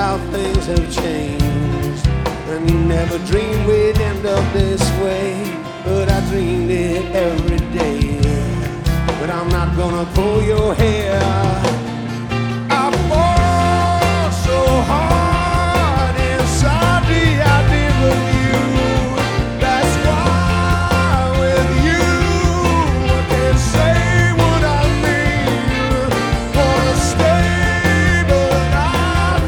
how things have changed. And never dreamed we'd end up this way, but I dreamed it every day. But I'm not gonna pull your hair